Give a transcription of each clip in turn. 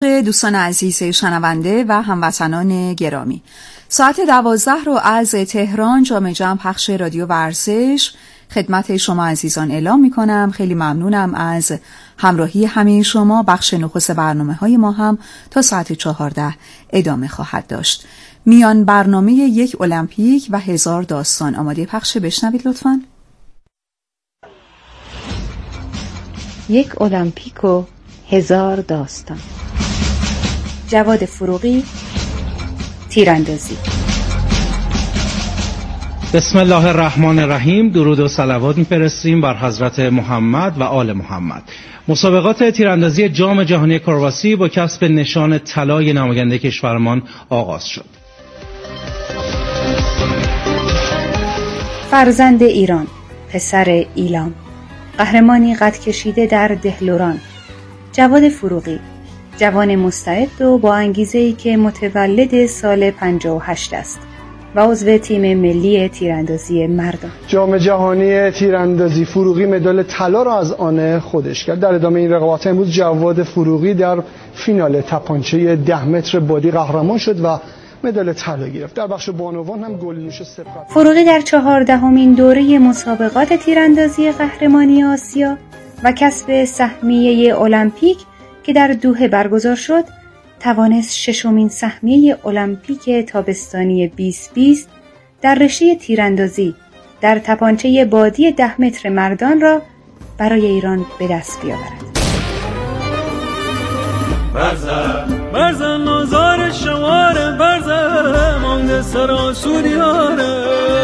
دوستان عزیز شنونده و هموطنان گرامی، ساعت 12 رو از تهران جام جم پخش رادیو ورزش خدمت شما عزیزان اعلام می کنم. خیلی ممنونم از همراهی همه شما. بخش نخست برنامه‌های ما هم تا ساعت 14 ادامه خواهد داشت. میان برنامه یک المپیک و 1000 داستان. آماده پخش بشنوید لطفاً. یک المپیک و 1000 داستان. جواد فروغی، تیراندازی. بسم الله الرحمن الرحیم. درود و صلوات می‌فرستیم بر حضرت محمد و آل محمد. مسابقات تیراندازی جام جهانی کرواسی با کسب نشان طلای نماینده کشورمان آغاز شد. فرزند ایران، پسر ایلام، قهرمانی قد کشیده در دهلوران. جواد فروغی، جوان مستعد و با انگیزه‌ای که متولد سال 58 است و عضو تیم ملی تیراندازی مردان. جام جهانی تیراندازی فروغی مدال طلا را از آن خودش کرد. در ادامه این رقابت امروز جواد فروغی در فینال تپانچه 10 متر بادی قهرمان شد و مدال طلا گرفت. در بخش بانوان هم گلنوش سبقت. فروغی در 14مین دوره مسابقات تیراندازی قهرمانی آسیا و کسب سهمیه المپیک که در دوحه برگزار شد، توانست 6مین سهمیه المپیک تابستانی 2020 در رشته تیراندازی در تپانچه بادی 10 متر مردان را برای ایران به دست بیاورد. برزن نازار شماره برزن مانده سراسودیاره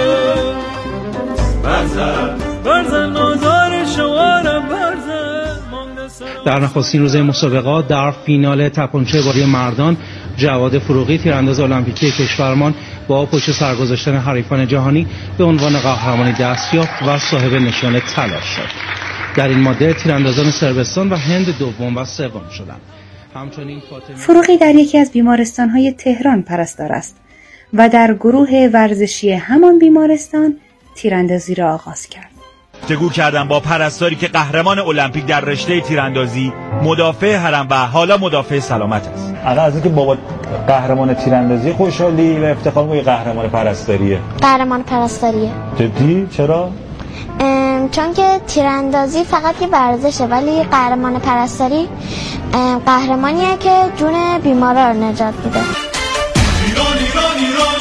برزن نازار شماره برزن مانده سراسودیاره. در نخستین روز مسابقات در فینال تپانچه بادی مردان، جواد فروغی تیرانداز المپیکی کشورمان با پشت سر گذاشتن حریفان جهانی به عنوان قهرمانی دست یافت و صاحب نشان طلا شد. در این ماده تیراندازان صربستان و هند دوم و سوم شدند. فروغی در یکی از بیمارستان‌های تهران پرستار است و در گروه ورزشی همان بیمارستان تیراندازی را آغاز کرد. گفتگو کردم با پرستاری که قهرمان المپیک در رشته تیراندازی، مدافع حرم و حالا مدافع سلامت است. از اینکه بابا قهرمان تیراندازی خوشحالی و افتخار می‌کنی قهرمان پرستاریه. قهرمان پرستاریه. جدی؟ چرا؟ چون که تیراندازی فقط یه ورزشه، ولی قهرمان پرستاری قهرمانیه که جون بیمارا رو نجات میده. ایران ایران ایران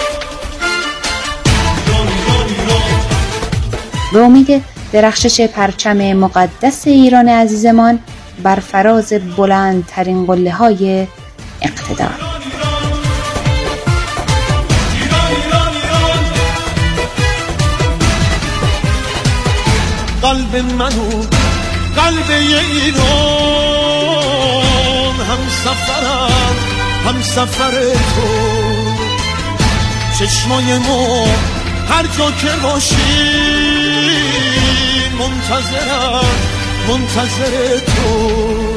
به امید درخشش پرچم مقدس ایران عزیزمان بر فراز بلندترین قله‌های اقتدار. قلب منو قلب ایران هم سفر تو چشمای ما هر جا که باشی منتظر تو.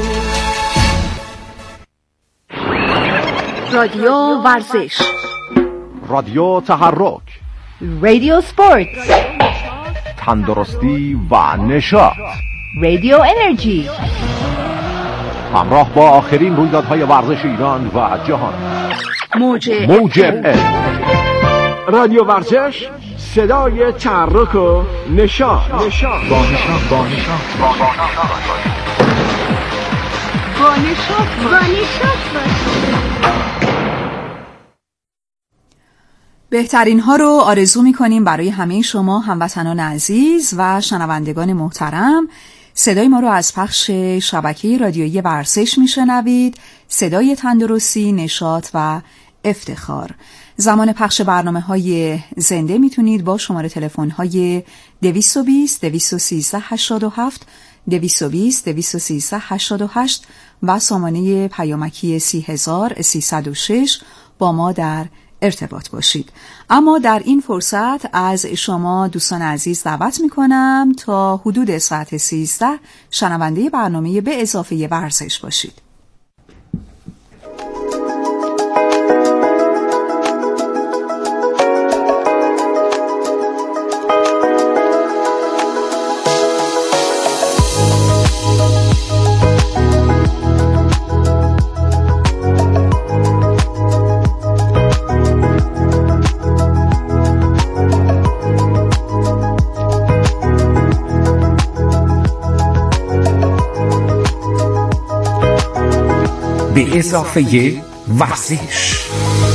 رادیو ورزش، رادیو تحرک، رادیو سپورت، تندرستی و نشاط، رادیو انرژی. همراه با آخرین رویدادهای ورزش ایران و جهان. موج رادیو ورزش، صدای تحرک و نشاط. با نشاط. بهترین ها رو آرزو می‌کنیم برای همه شما هموطنان عزیز و شنوندگان محترم. صدای ما رو از پخش شبکه رادیویی ورزش میشنوید. صدای تندرستی، نشاط و افتخار. زمان پخش برنامه‌های زنده میتونید با شماره تلفن‌های 220 213 87 220 213 88 و سامانه پیامکی 30306 با ما در ارتباط باشید. اما در این فرصت از شما دوستان عزیز دعوت میکنم تا حدود ساعت 13 شنونده برنامه به اضافه ورزش باشید. به اضافه ورزش.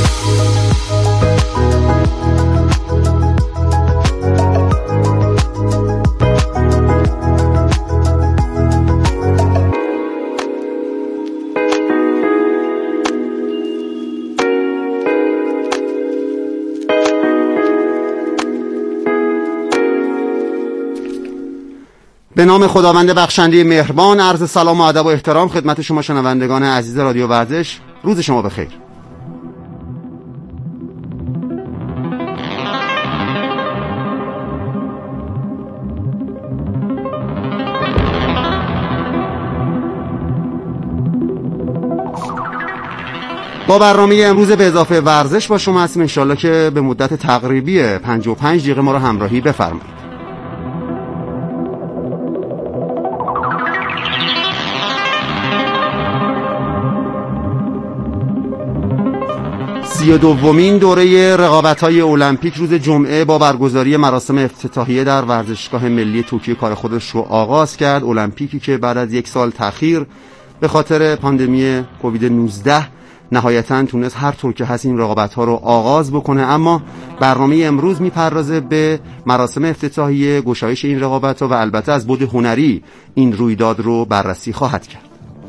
به نام خداوند بخشنده مهربان، عرض سلام و ادب و احترام خدمت شما شنوندگان عزیز رادیو ورزش. روز شما بخیر. با برنامه امروز به اضافه ورزش با شما هستیم، انشالله که به مدت تقریبی 55 دقیقه ما رو همراهی بفرمایید. 32مین دوره رقابت‌های المپیک روز جمعه با برگزاری مراسم افتتاحیه در ورزشگاه ملی توکیو کار خودش رو آغاز کرد. المپیکی که بعد از یک سال تأخیر به خاطر پاندمی کووید 19 نهایتاً تونست هر طور که هست این رقابت‌ها رو آغاز بکنه، اما برنامه امروز میپردازه به مراسم افتتاحیه، گشایش این رقابت‌ها و البته از بعد هنری این رویداد رو بررسی خواهد کرد.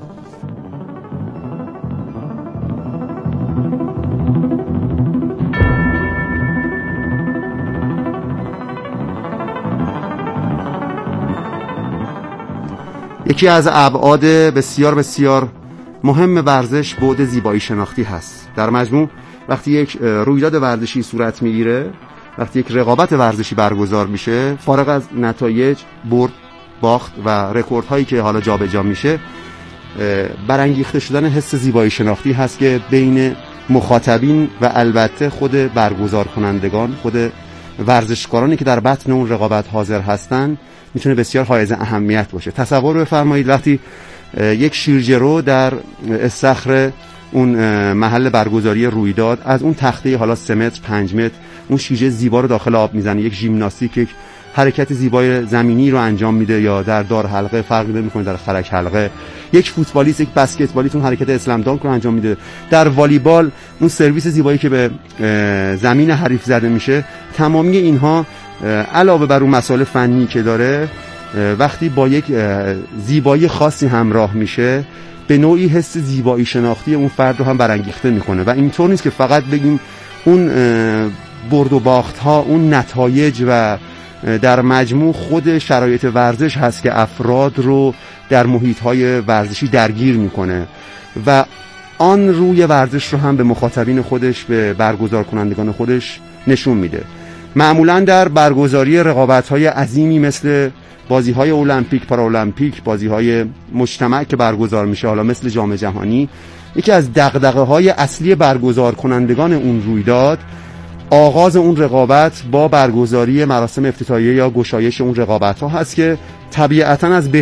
یکی از ابعاد بسیار بسیار مهم ورزش بعد زیبایی شناختی هست. در مجموع وقتی یک رویداد ورزشی صورت میگیره، وقتی یک رقابت ورزشی برگزار میشه، فارغ از نتایج، برد، باخت و رکوردهایی که حالا جابجا میشه، برانگیخته شدن حس زیبایی شناختی هست که بین مخاطبین و البته خود برگزار کنندگان، خود ورزشکارانی که در بطن اون رقابت حاضر هستن میتونه بسیار حائز اهمیت باشه. تصور بفرمایید وقتی یک شیرجه‌رو در استخر اون محل برگزاری رویداد از اون تخته حالا 3 متر 5 متر اون شیرجه زیبا رو داخل آب میزنه، یک ژیمناستیک، یک حرکت زیبای زمینی رو انجام میده، یا در دار حلقه فرقی نمیکنه در خرک حلقه، یک فوتبالیست، یک بسکتبالیست اون حرکت اسلم دانک رو انجام میده، در والیبال اون سرویس زیبایی که به زمین حریف زده میشه، تمامی اینها علاوه بر اون مسائل فنی که داره، وقتی با یک زیبایی خاصی همراه میشه به نوعی حس زیبایی شناختی اون فرد رو هم برانگیخته میکنه. و اینطور نیست که فقط بگیم اون برد و باخت ها، اون نتایج و در مجموع خود شرایط ورزش هست که افراد رو در محیط های ورزشی درگیر میکنه و آن روی ورزش رو هم به مخاطبین خودش، به برگزار کنندگان خودش نشون میده. معمولا در برگزاری رقابت‌های عظیمی مثل بازی‌های المپیک، پارالمپیک، بازی‌های مجتمع که برگزار میشه، حالا مثل جام جهانی، یکی از دغدغه‌های اصلی برگزار کنندگان اون رویداد آغاز اون رقابت با برگزاری مراسم افتتاحیه یا گشایش اون رقابت‌ها هست که طبیعتاً از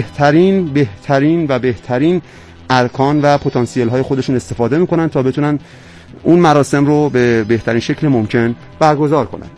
بهترین ارکان و پتانسیل‌های خودشون استفاده می‌کنن تا بتونن اون مراسم رو به بهترین شکل ممکن برگزار کنند.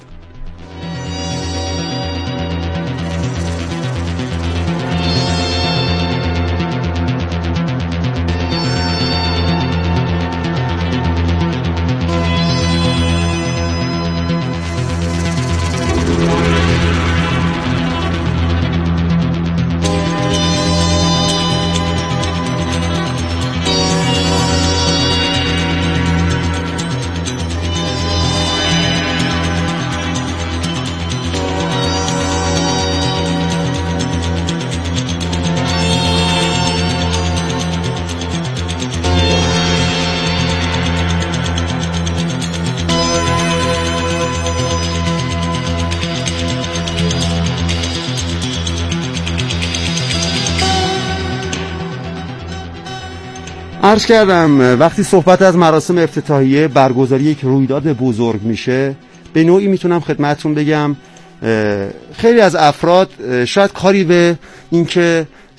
عرض کردم وقتی صحبت از مراسم افتتاحیه، برگزاری یک رویداد بزرگ میشه، به نوعی میتونم خدمتتون بگم خیلی از افراد شاید کاری به اینکه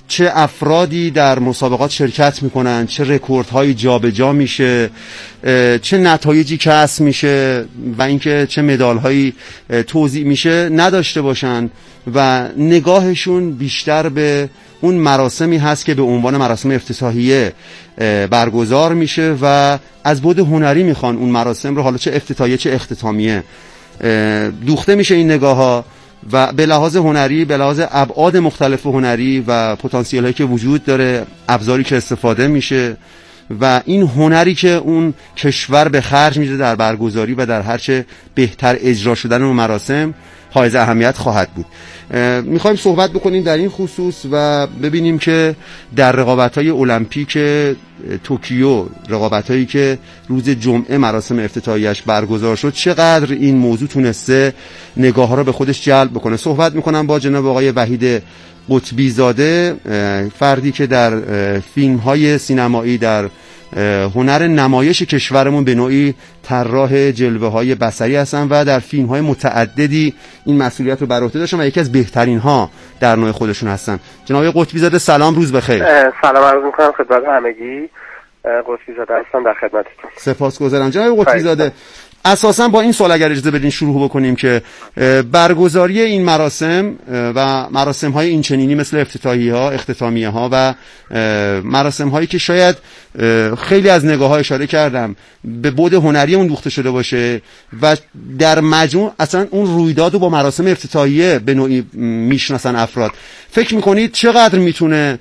چه افرادی در مسابقات شرکت میکنن، چه رکوردهایی جابجا میشه، چه نتایجی کسب میشه و اینکه چه مدالهایی توزیع میشه نداشته باشن و نگاهشون بیشتر به اون مراسمی هست که به عنوان مراسم افتتاحیه برگزار میشه و از بعد هنری میخوان اون مراسم رو، حالا چه افتتاحیه چه اختتامیه، دوخته میشه این نگاه ها و به لحاظ هنری، به لحاظ ابعاد مختلف هنری و پتانسیل هایی که وجود داره، ابزاری که استفاده میشه و این هنری که اون کشور به خرج میده در برگزاری و در هرچه بهتر اجرا شدن اون مراسم حائز اهمیت خواهد بود. میخوایم صحبت بکنیم در این خصوص و ببینیم که در رقابت‌های المپیک توکیو، رقابت‌هایی که روز جمعه مراسم افتتاحیه‌اش برگزار شد، چقدر این موضوع تونسته نگاه‌ها رو به خودش جلب بکنه. صحبت میکنم با جناب آقای وحید قطبی زاده، فردی که در فیلم‌های سینمایی، در هنر نمایش کشورمون به نوعی طراح جلوه‌های بصری هستن و در فیلم‌های متعددی این مسئولیت رو بر عهده داشتن و یکی از بهترین‌ها در نوع خودشون هستن. جناب قطبی زاده سلام، روز بخیر. سلام عرض می‌کنم خدمت همگی. قطبی زاده هستم در خدمتتون. سپاسگزارم. جناب قطبی زاده، اساساً با این سوال اگر اجازه بدین شروع بکنیم که برگزاری این مراسم و مراسم‌های این چنینی مثل افتتاحیه‌ها، اختتامیه‌ها و مراسم‌هایی که شاید خیلی از نگاه‌ها اشاره کردم به بعد هنری اون دوخته شده باشه و در مجموع اصلا اون رویداد رو با مراسم افتتاحیه به نوعی میشناسن افراد، فکر می‌کنید چقدر میتونه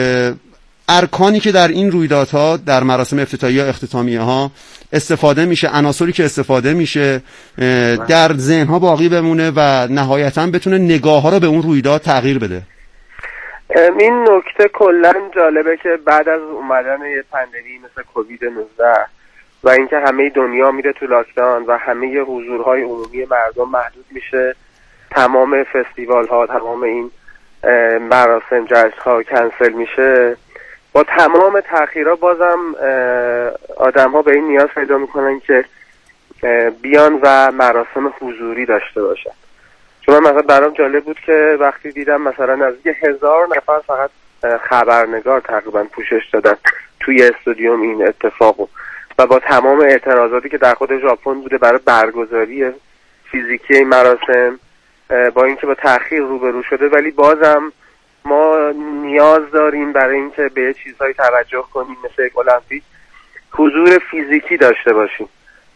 ارکانی که در این رویدادها، در مراسم افتتاحیه اختتامیه ها استفاده میشه، عناصری که استفاده میشه در ذهنها باقی بمونه و نهایتاً بتونه نگاه ها رو به اون رویداد تغییر بده؟ این نکته کلاً جالبه که بعد از اومدن یه پاندمی مثل کووید 19 و اینکه همه دنیا میره تو لاکداون و همه حضورهای عمومی مردم محدود میشه، تمام فستیوال ها، تمام این مراسم جشن‌ها کنسل میشه، با تمام تأخیرها بازم آدم ها به این نیاز پیدا میکنن که بیان و مراسم حضوری داشته باشن. چون مثلا برام جالب بود که وقتی دیدم مثلا نزدیک 1000 نفر فقط خبرنگار تقریبا پوشش دادن توی استادیوم این اتفاقو و با تمام اعتراضاتی که در خود ژاپن بوده برای برگزاری فیزیکی این مراسم، با اینکه با تأخیر روبرو شده، ولی بازم ما نیاز داریم برای اینکه به یه چیزهایی توجه کنیم مثل یک المپیک حضور فیزیکی داشته باشیم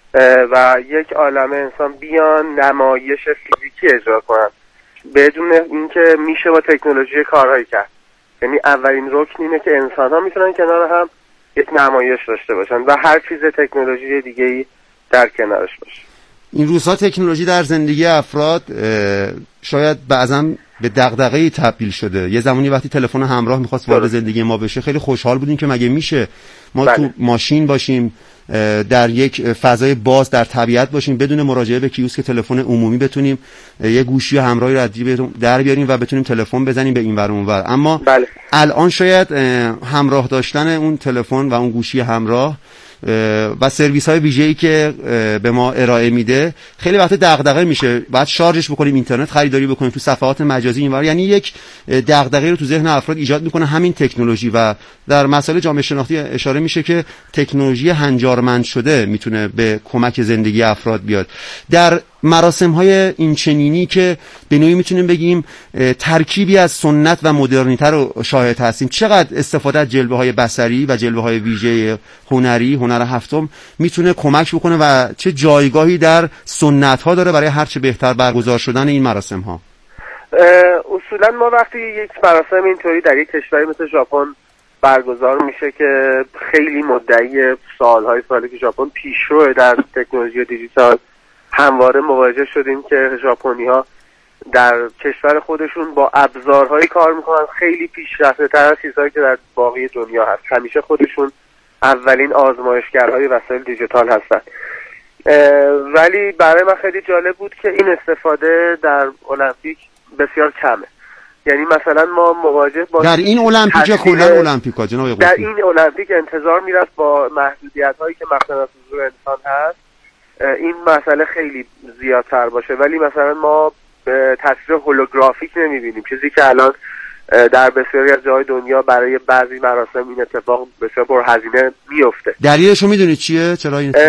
و یک عالمه انسان بیان نمایش فیزیکی اجرا کنن بدون اینکه میشه با تکنولوژی کارهایی کرد. یعنی اولین رکن اینه که انسان ها میتونن کنار هم یک نمایش داشته باشن و هر چیز تکنولوژی دیگه‌ای در کنارش باشه. این روزها تکنولوژی در زندگی افراد شاید بعضا به دغدغه‌ای تبدیل شده. یه زمانی وقتی تلفن همراه می‌خواست وارد زندگی ما بشه خیلی خوشحال بودیم که مگه میشه ما تو ماشین باشیم، در یک فضای باز در طبیعت باشیم، بدون مراجعه به کیوسک تلفن عمومی بتونیم یه گوشی همراهی رو در بیاریم و بتونیم تلفن بزنیم به این ور اون ور. اما الان شاید همراه داشتن اون تلفن و اون گوشی همراه و سرویس های ویژه‌ای که به ما ارائه میده خیلی وقت دغدغه میشه، بعد شارژش بکنیم، اینترنت خریداری بکنیم، تو صفحات مجازی اینور، یعنی یک دغدغه رو تو ذهن افراد ایجاد میکنه همین تکنولوژی. و در مسائل جامعه شناختی اشاره میشه که تکنولوژی هنجارمند شده میتونه به کمک زندگی افراد بیاد. در مراسم های این چنینی که به نوعی میتونیم بگیم ترکیبی از سنت و مدرنیته رو شاهد هستیم، چقدر استفاده از جلوه های بصری و جلوه های ویژه هنری، هنر هفتم میتونه کمک بکنه و چه جایگاهی در سنت ها داره برای هرچه بهتر برگزار شدن این مراسم ها؟ اصولا ما وقتی یک مراسم اینطوری در یک کشوری مثل ژاپن برگزار میشه که خیلی مدعی سالهای سالی که ژاپن پیشرو در تکنولوژی دیجیتال، همواره مواجه شدیم که ژاپنی‌ها در کشور خودشون با ابزارهایی کار میکنن خیلی پیشرفته‌تر از چیزهایی که در باقی دنیا هست. همیشه خودشون اولین آزمایشگرهای وسایل دیجیتال هستن. ولی برای من خیلی جالب بود که این استفاده در المپیک بسیار کمه. یعنی مثلا ما مواجه با در این المپیک کلا المپیکا جناب قطبی، در این المپیک انتظار میرفت با محدودیت‌هایی که مثلا از حضور انسان هست این مسئله خیلی زیادتر باشه، ولی مثلا ما تصویر هولوگرافیک نمیبینیم، چیزی که الان در بسیاری از جای دنیا برای بعضی مراسم این اتفاق بسیار پرهزینه میفته. دلیلشو میدونید چیه؟ چرا این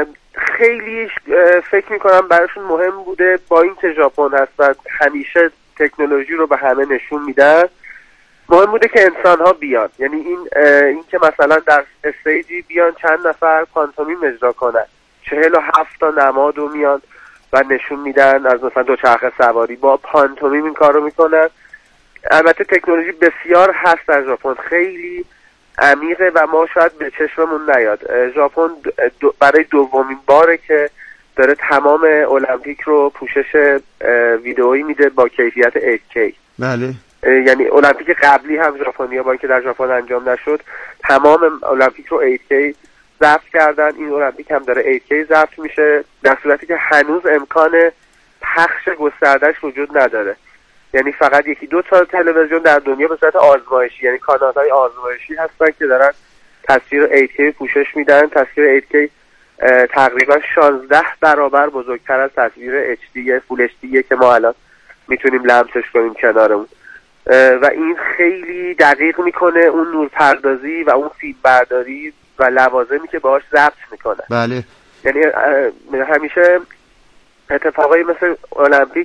خیلی فکر میکنم براشون مهم بوده، با اینکه ژاپن هست و همیشه تکنولوژی رو به همه نشون میدن، مهم بوده که انسان ها بیان. یعنی این که مثلا در استیجی بیان چند نفر پانتومیم اجرا کنن، 47 تا نماد رو میان و نشون میدن، از مثلا دوچرخه سواری با پانتومیم این کار رو میکنن. البته تکنولوژی بسیار هست در ژاپن، خیلی عمیقه و ما شاید به چشممون نیاد. ژاپن برای دومین باره که داره تمام المپیک رو پوشش ویدئویی میده با کیفیت 8K. بله. یعنی المپیک قبلی هم ژاپنیا با اینکه در ژاپن انجام نشد تمام المپیک رو 8K ضبط کردن. این المپیک هم داره 8K ضبط میشه، در صورتی که هنوز امکان پخش گستردهش وجود نداره. یعنی فقط یکی دو تا تلویزیون در دنیا به صورت آزمایشی، یعنی کانال‌های آزمایشی هستن که دارن تصویر 8K پوشش میدن. تصویر 8K تقریبا 16 برابر بزرگتر از تصویر HD فول HD که ما الان میتونیم لمسش کنیم کنارمون و این خیلی دقیق میکنه اون نورپردازی و اون فیلم برداری و لوازمی که باهاش ضبط میکنه. بله. یعنی همیشه اتفاقایی مثل المپیک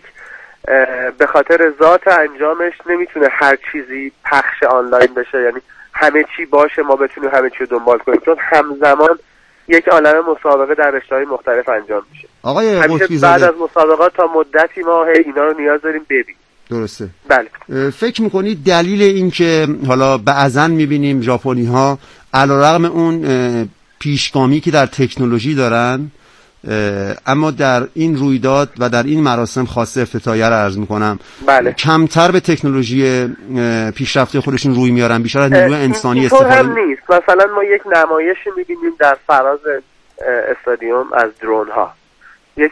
به خاطر ذات انجامش نمیتونه هر چیزی پخش آنلاین بشه، یعنی همه چی باشه ما بتونیم همه چی رو دنبال کنیم، چون همزمان یک عالمه مسابقه در رشته‌های مختلف انجام میشه. آقای قطبی بعد از مسابقات تا مدتی ما اینا رو نیاز داریم ببینیم. درسته. بله. فکر میکنید دلیل این که حالا بعضن میبینیم ژاپنی ها علیرغم اون پیشگامی که در تکنولوژی دارن اما در این رویداد و در این مراسم خاصه افتتاحیه رو عرض میکنم، بله، کمتر به تکنولوژی پیشرفته خودشون روی میارن، بیشتر از نیروی انسانی استفاده هم نیست. مثلا ما یک نمایشی میبینیم در فراز استادیوم از درون ها، یک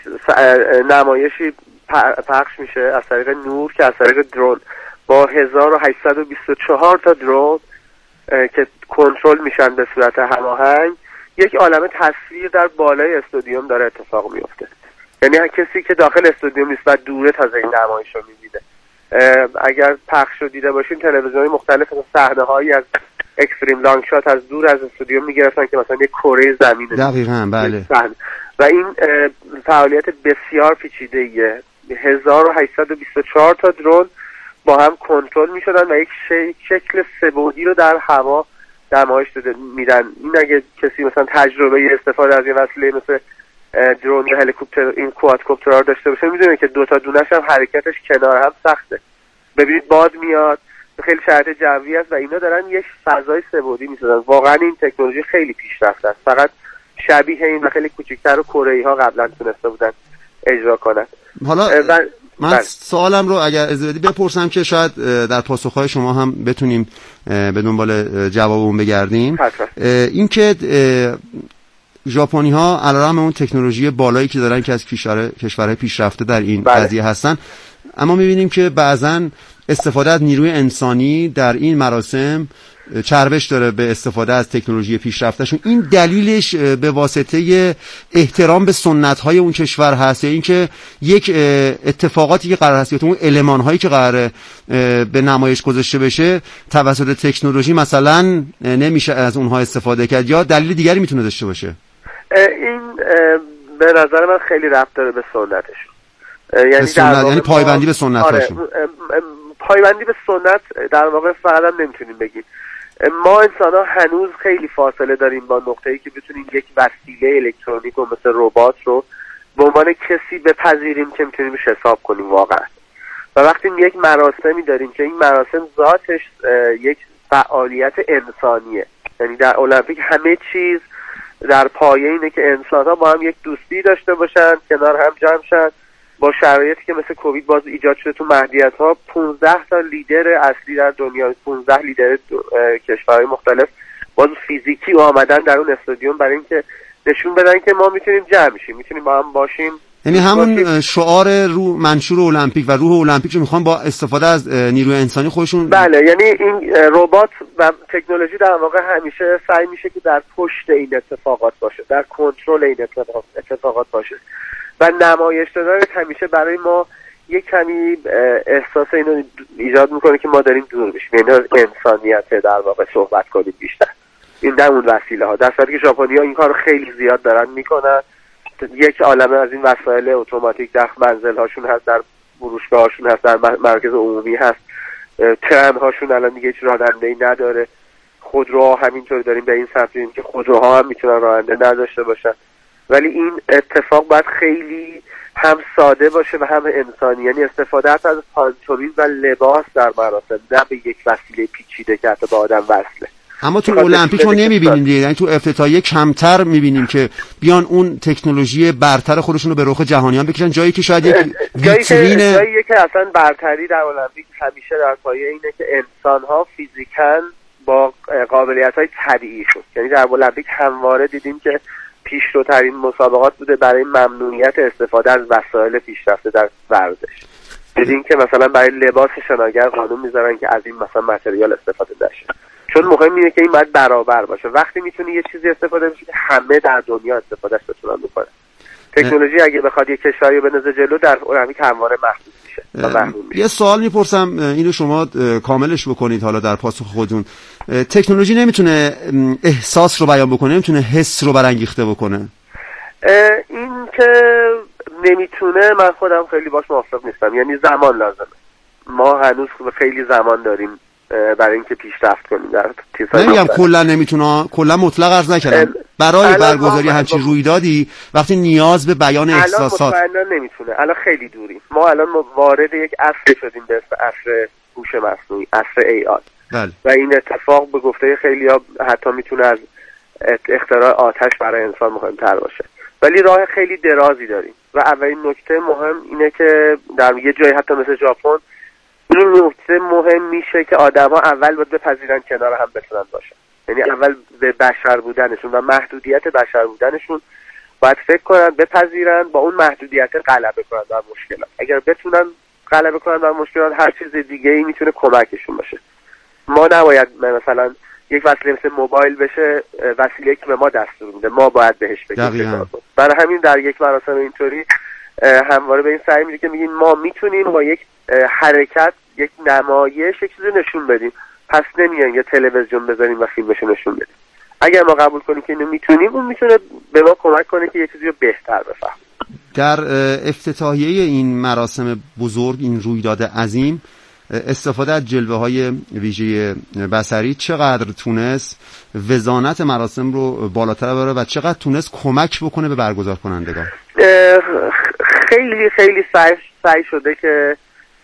نمایشی پخش میشه از طریق نور که از طریق درون با 1824 تا درون که کنترل میشن به صورت هماهنگ، یک عالمه تصویر در بالای استادیوم داره اتفاق میفته. یعنی کسی که داخل استادیوم نیست و دوره تازه این نمایش رو میبینه. اگر پخش رو دیده باشین تلویزیون‌های مختلف صحنه‌هایی از اکستریم لانگ شات از دور از استادیوم میگرفتن که مثلا یک کره زمینه. دقیقاً بله. و این فعالیت بسیار پیچیده‌ایه. 1824 تا درون با هم کنترل میشدن و یک شکل سه‌بعدی رو در هوا نمایش میدن. این اگه کسی مثلا تجربه استفاده از یه وسیله مثل درون یا هلیکوپتر، این کوادکوپترها داشته باشه، میدونه که دو تا دونش هم حرکتش کنار هم سخته. ببینید باد میاد، خیلی شرایط جوی است و اینا دارن یک فضای سه‌بعدی میسازن. واقعا این تکنولوژی خیلی پیشرفته است. فقط شبیه این و خیلی کوچیک‌تر و کره‌ای‌ها قبلا تونسته بودن اجرا کنن. حالا من سوالم رو اگر اجازه بدی بپرسم که شاید در پاسخهای شما هم بتونیم به دنبال جواب اون بگردیم. این که ژاپنی ها علیرغم اون تکنولوژی بالایی که دارن که از کشورهای پیشرفته در این قضیه هستن، اما میبینیم که بعضن استفاده از نیروی انسانی در این مراسم چربش داره به استفاده از تکنولوژی پیشرفتهشون. این دلیلش به واسطه احترام به سنت‌های اون کشور هست یا اینکه یک اتفاقاتی که قرار هست یا اون المان‌هایی که قراره به نمایش گذاشته بشه توسط تکنولوژی مثلا نمیشه از اونها استفاده کرد، یا دلیل دیگری میتونه داشته باشه؟ این به نظر من خیلی ربط داره به سنتشون. یعنی پایبندی به سنت‌هاشون. پایبندی به سنت در واقع فقط هم نمیتونیم بگیم. ما انسان ها هنوز خیلی فاصله داریم با نقطه‌ای که بتونیم یک وسیله الکترونیک و مثل ربات رو به عنوان کسی بپذیریم که میتونیم بهش حساب کنیم واقعا. و وقتی یک مراسمی داریم که این مراسم ذاتش یک فعالیت انسانیه، یعنی در المپیک همه چیز در پایه اینه که انسان ها با هم یک دوستی داشته باشن، کنار هم جمع شن، با شرایطی که مثل کووید باز ایجاد شده تو محدودیت‌ها. 15 تا لیدر اصلی در دنیا، 15 لیدر کشورهای مختلف باز فیزیکی آمدن در اون استادیوم برای اینکه نشون بدن که ما میتونیم جمع شیم، میتونیم با هم باشیم. یعنی همون شعار منشور المپیک و روح المپیک رو میخوان با استفاده از نیروی انسانی خودشون. بله، یعنی این ربات و تکنولوژی در واقع همیشه سعی میشه که در پشت این اتفاقات باشه، در کنترل این اتفاقات باشه و نمایش دادن همیشه برای ما یک کمی احساس اینو ایجاد میکنه که ما داریم دور میشیم، یعنی از انسانیت در واقع صحبت کنیم بیشتر، این در اون وسیله ها، در صورتی که ژاپنی‌ها این کارو خیلی زیاد دارن میکنن. یک عالمه از این وسایل اتوماتیک در منزل هاشون هست، در فروشگاه هاشون هست، در مرکز عمومی هست، ترن هاشون الان دیگه هیچ راننده‌ای نداره. خودروها همینطور داریم به این سمت میریم که خودروها هم میتونن راننده نداشته باشن، ولی این اتفاق باید خیلی هم ساده باشه و هم انسانی، یعنی استفاده از پانتومین و لباس در مراسم، نه به یک وسیله پیچیده که حتی به آدم وصله. اما تو المپیک ما نمیبینیم دیگه، یعنی تو افتتاحیه کمتر میبینیم که بیان اون تکنولوژی برتر خودشون رو به رخ جهانیان بکشن، جایی که شاید یک ویترین جایی که اصلا برتری در المپیک همیشه در پایه اینه که انسان‌ها فیزیکاً با قابلیت‌های طبیعی شد. یعنی در المپیک همواره دیدیم که پیشروترین مسابقات بوده برای ممنوعیت استفاده از وسایل پیشرفته در ورزش. دیدیم که مثلا برای لباس شناگر قانون میذارن که از این مثلا متریال استفاده نشه، چون مهم اینه که این باید برابر باشه. وقتی میتونه یه چیزی استفاده بشه که همه در دنیا استفادهش بتونن بکنن. تکنولوژی اگه بخواد یه کشوری بندازه جلو، در المپیک همواره محدود میشه و محدود میشه. یه سوال میپرسم اینو شما کاملش بکنید حالا در پاسخ خودتون. تکنولوژی نمیتونه احساس رو بیان بکنه، نمیتونه حس رو برانگیخته بکنه؟ این که نمیتونه، من خودم خیلی باش موافق نیستم. یعنی زمان لازمه، ما هنوز خیلی زمان داریم برای اینکه پیشرفت کنیم در چیزهای. نمیگم کلا نمیتونه، کلا مطلق عرض نکردم، برای برگزاری همچین رویدادی وقتی نیاز به بیان احساسات. الان مطمئنا نمیتونه، الان خیلی دوریم. ما الان وارد یک عصر شدیم به اسم عصر هوش مصنوعی، عصر AI. و این اتفاق به گفته خیلی‌ها حتی میتونه از اختراع آتش برای انسان مهمتر باشه، ولی راه خیلی درازی داریم. و اولین نکته مهم اینه که در یه جایی حتی مثل ژاپن این نکته مهم میشه که آدما اول باید بپذیرن کنار هم بتونن باشن، یعنی اول به بشر بودنشون و محدودیت بشر بودنشون باید فکر کنن، بپذیرن، با اون محدودیت غلبه کنن بر مشکلات. اگر بتونن غلبه کنن بر مشکلات، هر چیز دیگه ای میتونه کمکشون باشه. ما نباید مثلا یک وسیله مثل موبایل بشه وسیله که به ما دستور میده، ما باید بهش بگیم. برای همین در یک مراسم اینطوری همواره به این سعی میشه که میگیم ما میتونیم با یک حرکت، یک نمایش، یک چیزی نشون بدیم. پس نمیان یه تلویزیون بذاریم و فیلمشو نشون بدیم. اگر ما قبول کنیم که اینو میتونیم، اون میتونه به ما کمک کنه که یه چیزی رو بهتر بفهمیم. در افتتاحیه این مراسم بزرگ، این رویداد عظیم، استفاده از جلوه‌های ویژه بصری چقدر تونست وزانت مراسم رو بالاتر ببره و چقدر تونست کمک بکنه به برگزار کنندگان؟ خیلی خیلی سعی شده که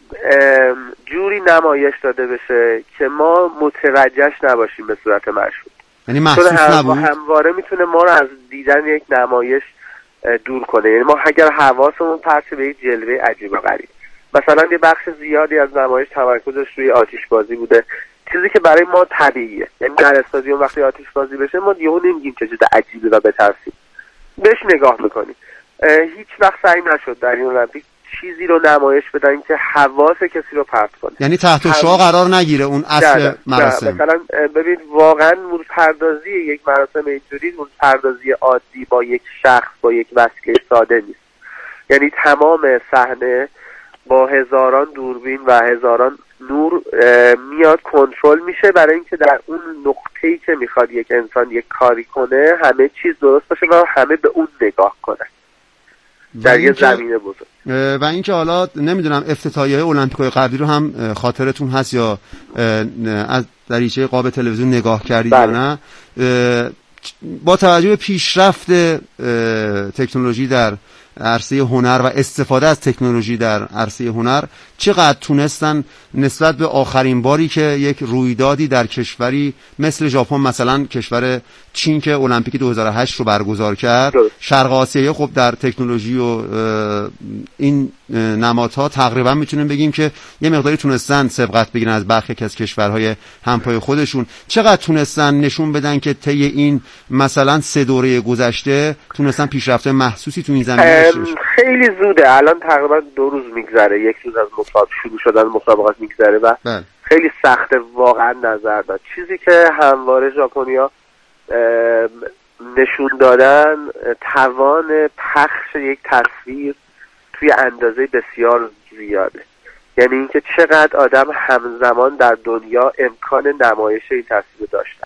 جوری نمایش داده بشه که ما متوجهش نباشیم به صورت مشهود. یعنی محسوس نبود؟ همواره میتونه ما رو از دیدن یک نمایش دور کنه. یعنی ما اگر حواسمون پرت به یک جلوه عجیب و غریب، مثلا یه بخش زیادی از نمایش تمرکزش روی آتش بازی بوده، چیزی که برای ما طبیعیه. یعنی در استادیوم وقتی آتش بازی بشه ما یهو نمیگیم چه چیز عجیبه و بترسیم، بهش نگاه میکنیم. هیچ وقت سعی نشد در این المپیک چیزی رو نمایش بدن که حواس کسی رو پرت کنه، یعنی تحت شعاع قرار نگیره اون اصل مراسم. مثلا ببین واقعا نورپردازی یک مراسم اینجوری نورپردازی عادی با یک شخص با یک وسیله ساده نیست. یعنی تمام صحنه با هزاران دوربین و هزاران نور میاد کنترل میشه برای اینکه در اون نقطه‌ای که میخواد یک انسان یک کاری کنه همه چیز درست باشه و همه به اون نگاه کنن در یه زمینه بزرگ. و اینکه حالا نمیدونم افتتاحیه المپیک‌های قبلی رو هم خاطرتون هست یا از دریچه قاب تلویزیون نگاه کردید یا نه، با توجه به پیشرفت تکنولوژی در عرصه هنر و استفاده از تکنولوژی در عرصه هنر، چقدر تونستن نسبت به آخرین باری که یک رویدادی در کشوری مثل ژاپن، مثلا کشور چین که المپیک 2008 رو برگزار کرد، شرق آسیایی، خب در تکنولوژی و این نمادها تقریبا میتونیم بگیم که یه مقداری تونستن سبقت بگیرن از برخی از کشورهای همپای خودشون. چقدر تونستن نشون بدن که طی این مثلا 3 دوره گذشته تونستن پیشرفت محسوسی تو این زمینه داشته باشن؟ خیلی زوده، الان تقریبا 2 روز میگذره، 1 روز از شروع شدن مسابقات میگذره و خیلی سخته واقعا نظر داد. چیزی که همواره ژاپنیا نشون دادن توان پخش یک تصویر توی اندازه بسیار زیاده. یعنی اینکه چقدر آدم همزمان در دنیا امکان نمایش این تصویر داشتن.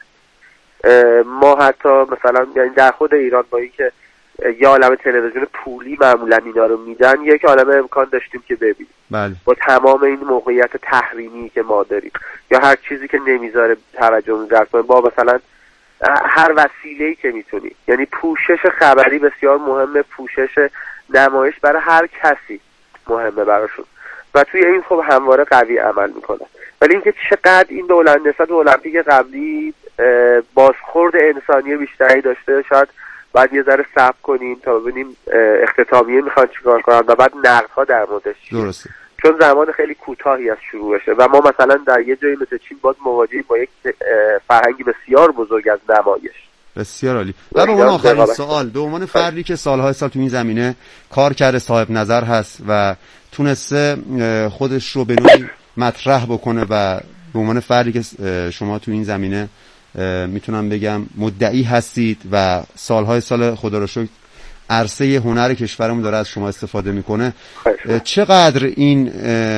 ما حتی مثلا یعنی در خود ایران با اینکه یه عالم تلویزیون پولی معمولا اینا رو میدن، یک عالم امکان داشتیم که ببینیم. بله. با تمام این موقعیت تحریمی که ما داریم یا هر چیزی که نمیذاره توجه جلب کنه، با مثلا هر وسیله‌ای که میتونی، یعنی پوشش خبری بسیار مهمه، پوشش نمایش برای هر کسی مهمه براشون و توی این خب همواره قوی عمل میکنه. ولی اینکه چقدر این نسبت به المپیک قبلی بازخورد انسانی بیشتری داشته، شاید بعد یه ذره صبر کنیم تا ببینیم اختتامیه میخوان چیکار کنن و بعد نقدها در موردش. درسته. چون زمان خیلی کوتاهی از شروع بشه و ما مثلا در یه جایی مثل چین باز مواجهیم با یک فرهنگی بسیار بزرگ از نمایش. بسیار عالی. و به عنوان آخرین سوال، به عنوان فردی که سالهای سال تو این زمینه کار کرده، صاحب نظر هست و تونسته خودش رو به نوعی مطرح بکنه و به عنوان فردی که شما تو این زمینه میتونم بگم مدعی هستید و سالهای سال خدا رو شکر عرصه هنر کشورمون داره از شما استفاده میکنه، چقدر این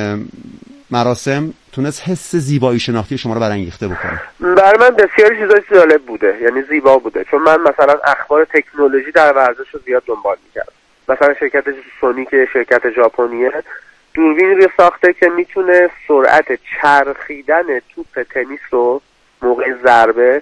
مراسم تونست حس زیبایی شناختی شما رو برانگیخته بکنه؟ برای من بسیاری چیزای جالب بوده، یعنی زیبا بوده، چون من مثلا اخبار تکنولوژی در ورزش رو زیاد دنبال میکردم. مثلا شرکت سونی که شرکت ژاپنیه دوربینی رو ساخته که میتونه سرعت چرخیدن توپ تنیس رو موقع ضربه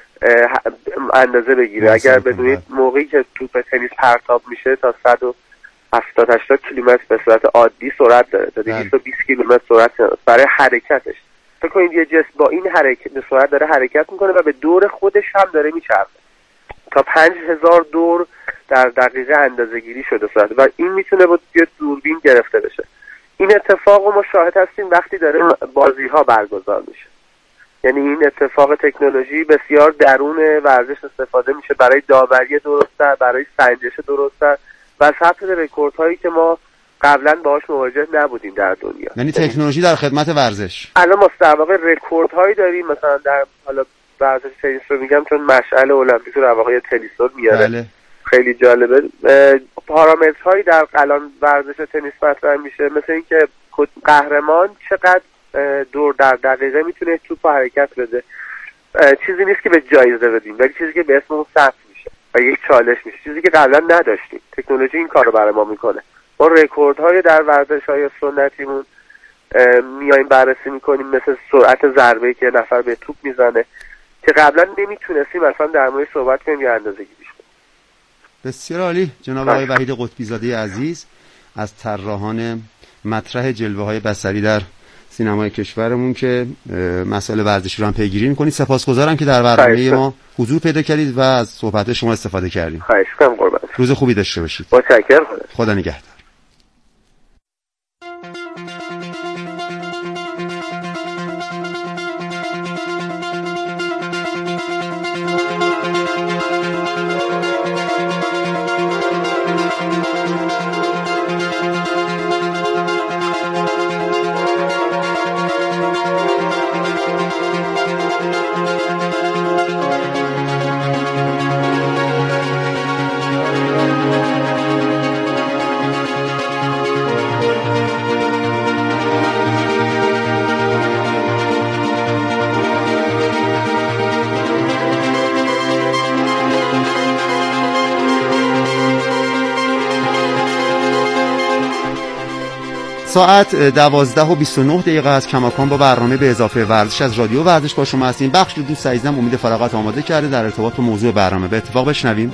اندازه بگیره. اگر بدونید موقعی که توپ تنیس پرتاب میشه تا 170-80 کیلومتر به صورت عادی سرعت داره، تا 220 کیلومتر سرعت برای حرکتش. فکر کنید یه جسم با این حرکت به سرعت داره حرکت میکنه و به دور خودش هم داره میچرخه. تا 5000 دور در دقیقه اندازه گیری شده سرعت و این میتونه با یه دوربین گرفته بشه. این اتفاق رو ما شاهد هستیم وقتی داره بازی ها برگزار میشه. یعنی این اتفاق تکنولوژی بسیار درون ورزش استفاده میشه برای داوری درست‌تر، برای سنجش درست‌تر و ثبت رکوردهایی که ما قبلا باهاش مواجه نبودیم در دنیا. یعنی تکنولوژی در خدمت ورزش. الان ما در واقع رکوردهایی داریم، مثلا در حالا ورزش تنیس رو میگم چون مشعل المپیک رو در واقع تنیس رو میاره. بله. خیلی جالبه. پارامترهایی در الان ورزش تنیس مطرح میشه، مثل اینکه قهرمان چقدر دور در دقیقه میتونه توپ حرکت بده. چیزی نیست که به جایزه بدیم، ولی چیزی که به اسم اون ثبت میشه و یک چالش میشه، چیزی که قبلا نداشتیم. تکنولوژی این کارو برای ما میکنه. ما رکوردهای در ورزش‌های سنتیمون میایم بررسی میکنیم، مثل سرعت ضربه‌ای که نفر به توپ میزنه که قبلا نمیتونستیم مثلا در موردش صحبت کنیم یا اندازه‌گیریش کنیم. بسیار عالی. جناب آقای وحید قطبی زاده عزیز از طراحان مطرح جلوه‌های بصری در سینمای کشورمون که مسائل ورزشی رو هم پیگیری می‌کنید، سپاسگزارم که در برنامه ما حضور پیدا کردید و از صحبت شما استفاده کردیم. خواهش می‌کنم قربان. روز خوبی داشته باشید. متشکرم. خدا نگهدار. ساعت 12:29 از کماکان با برنامه به اضافه ورزش از رادیو ورزش با شما هستیم. بخش دوست عزیزم امید فراغت آماده کرده در ارتباط با موضوع برنامه. به اتفاق بشنویم.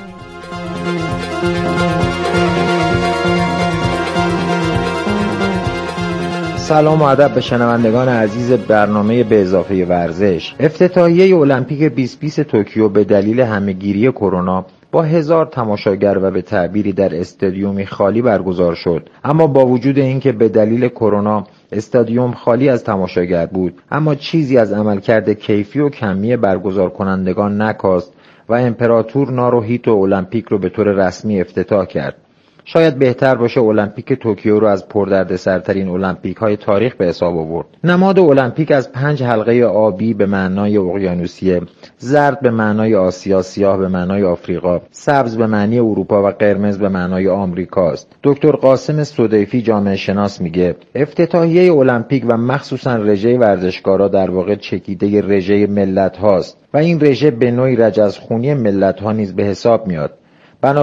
سلام و ادب به شنوندگان عزیز برنامه به اضافه ورزش. افتتاحیه المپیک 2020 توکیو به دلیل همهگیری کرونا با 1000 تماشاگر و به تعبیری در استادیومی خالی برگزار شد. اما با وجود اینکه به دلیل کرونا استادیوم خالی از تماشاگر بود، اما چیزی از عملکرد کیفی و کمی برگزار کنندگان نکاست و امپراتور ناروهیتو المپیک رو به طور رسمی افتتاح کرد. شاید بهتر باشه المپیک توکیو رو از پردردسرترین المپیک های تاریخ به حساب آورد. نماد المپیک از 5 حلقه آبی به معنای اقیانوسیه، زرد به معنای آسیا، سیاه به معنای آفریقا، سبز به معنی اروپا و قرمز به معنای آمریکاست. دکتر قاسم صدیفی جامعه شناس میگه افتتاحیه المپیک و مخصوصا رژه ورزشکارا در واقع چکیده رژه ملت هاست و این رژه به نوعی رجزخونی ملت ها نیز به حساب میاد.